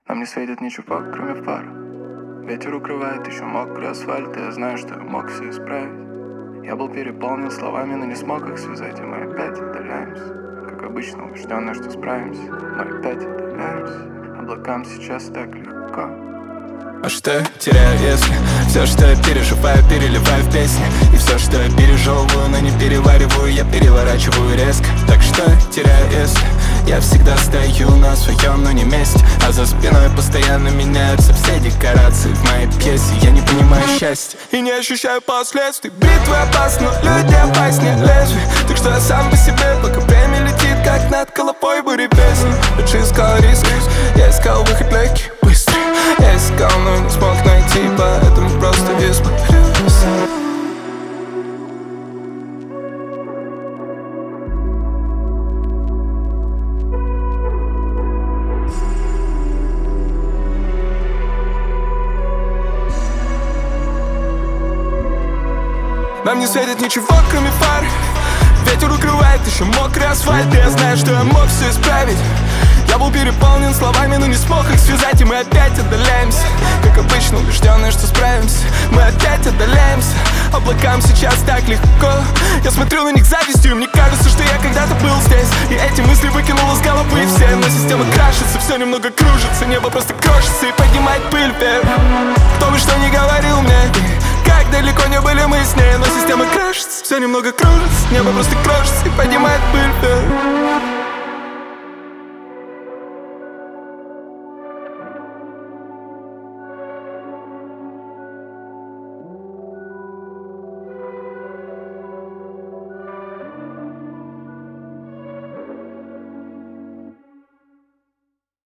Нам не светит ничего, кроме фар. Ветер укрывает еще мокрый асфальт, и я знаю, что я мог все исправить. Я был переполнен словами, но не смог их связать, и мы опять отдаляемся. Как обычно, убежденные, что справимся, мы опять отдаляемся. Облакам сейчас так легко. А что я теряю, если все, что я переживаю, переливаю в песни? И все, что я пережевываю, но не перевариваю, я переворачиваю резко. Так что я теряю, если я всегда стою на своем, но не месте, а за спиной постоянно меняются все декорации в моей пьесе. Я не понимаю счастья и не ощущаю последствий. Битвы опасны, люди опаснее лезвий. Так что я сам по себе, пока время летит, как над головой бури песни. Лучше искал риск, я искал выход легкий, быстрый. Я искал, но не смог найти, поэтому просто испарился. Нам не светит ничего, кроме фар. Ветер укрывает еще мокрый асфальт, и я знаю, что я мог все исправить. Я был переполнен словами, но не смог их связать, и мы опять отдаляемся. Как обычно, убежденные, что справимся, мы опять отдаляемся. Облакам сейчас так легко. Я смотрю на них завистью, и мне кажется, что я когда-то был здесь. И эти мысли выкинула с головы все. Но система крашится, все немного кружится. Небо просто крошится и поднимает пыль вверх. Кто бы что ни говорил мне, как далеко не были мы с ней, но система крашится, все немного кружится. Небо просто крошится и поднимает пыль вверх.